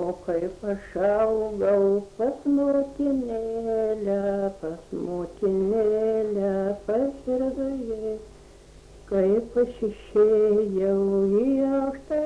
O kaip aš augau pas motinėlę, paširduje, kaip aš išėjau į aukštą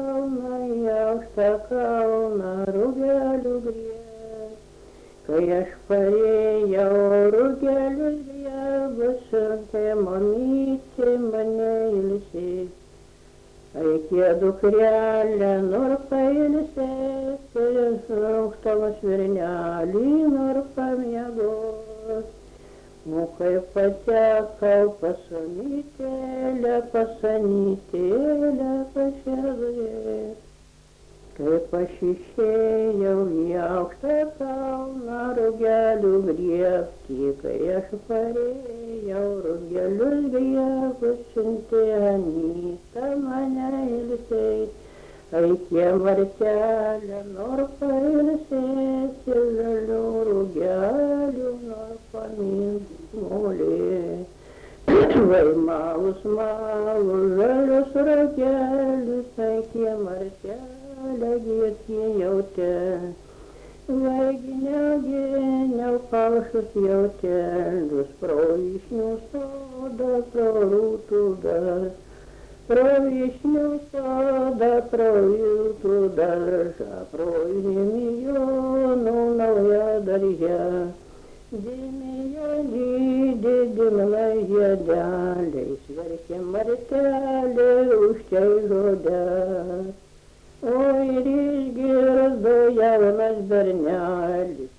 kalną, rugelių griebti. Kai aš parėjau rugelius griebusiu, tai mamytė mane ilsės. Aikie dukrelė, nor pailsėti, raukštamas virnelį, nor pamiegos. O kaip patekau pas anytėlę, paširduje. Kaip aš išėjau į aukštą kalną, rugelių griebti, kai aš parėjau rugelius griebus, siuntė Anyta mane ilsėt. Aikie martelė, nor pailsėti, žalių rugelių, nor pamėgolė. Vai malus, žalius rugelius, aikie martelė, girdį jautė. Vai giniau palšus jautelius, pro vyšnių sodą, pro rūtų dar. Pro vyšnių sodą, pro rūtų daržą, pro milijonų naują daržą. Dėmėjo žydė, dimlai žiedeliais, verkė martelė, užčiai žodelės. O ir išgirdo jaunas bernelis,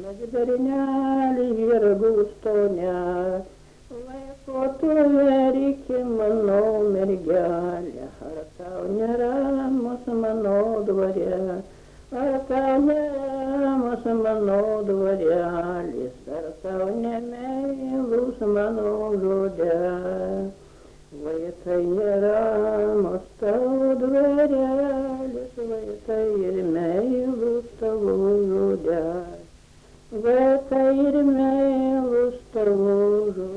žirgų stonelė. Vaiko tu verki, mano mergelė, ar tau neramus mano dvare? Ar tau neramus mano dvarelis, ar tau nemeilus mano žodelis? Vai tai neramus tavo dvarelis, vai tai ir meilus tavo žodelis? Vai tai ir meilus tavo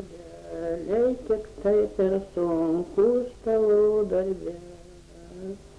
žodeliai, tik tai per sunkus tavo darbeliai.